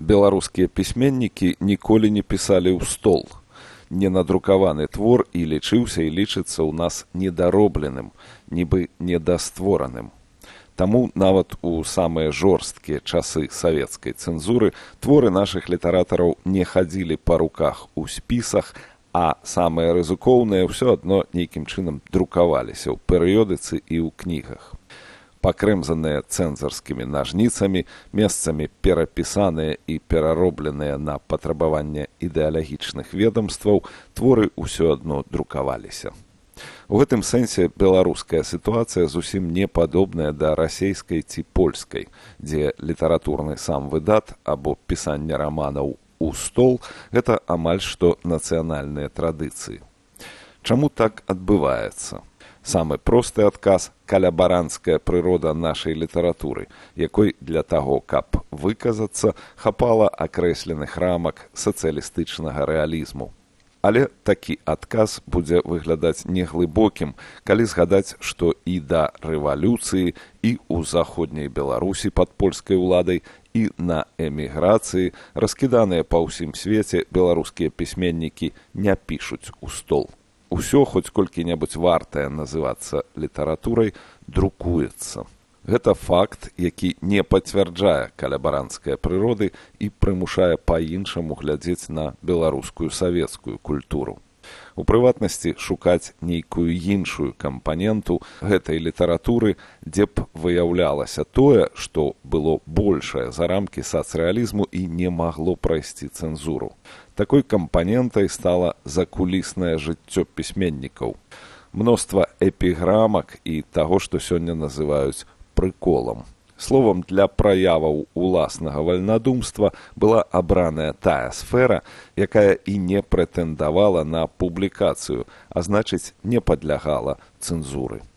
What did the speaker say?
Беларускія пісьменнікі ніколі не пісалі ў стол. Ненадрукаваны твор і лічыўся і лічыцца ў нас недаробленым, нібы недаствораным. Таму нават у самыя жорсткія часы савецкай цэнзуры творы нашых літаратараў не хадзілі па руках у спісах, а самыя рызыкоўныя ўсё адно нейкім чынам друкаваліся ў перыёдыцы і ў кнігах. Пакрэмзаныя цэнзарскімі нажніцамі, месцамі перапісаныя і пераробленыя на патрабаванне ідэалагічных ведамстваў, творы ўсё адно друкаваліся. У гэтым сэнсе беларуская сітуацыя зусім не падобная да расейскай ці польскай, дзе літаратурны сам выдат або пісанне раманаў у стол – гэта амаль што нацыянальныя традыцыі. Чаму так адбываецца? Самы просты адказ – калябаранская прырода нашай літаратуры, якой для таго, каб выказацца, хапала акрэсленых рамак сацыялістычнага рэалізму. Але такі адказ будзе выглядаць неглыбокім, калі згадаць, што і да рэвалюцыі, і ў заходняй Беларусі пад польскай уладай, і на эміграцыі, раскіданыя па ўсім свеце беларускія пісьменнікі не пішуць у стол. Усё, хоць колькі-небудзь вартае называцца літаратурай, друкуецца. Гэта факт, які не пацвярджае калябаранскай прыроды і прымушае па-іншаму глядзець на беларускую савецкую культуру. У прыватнасці шукаць нейкую іншую кампаненту гэтай літаратуры, дзе б выяўлялася тое, што было большае за рамкі сацрэалізму і не магло прайсці цэнзуру. Такой кампанентай стала закуліснае жыццё пісьменнікаў. Мноства эпіграмак і таго, што сёння называюць прыколам. Словам, для праяваў уласнага вальнадумства была абраная тая сфера, якая і не прэтэндавала на публікацыю, а значыць, не падлягала цэнзуры.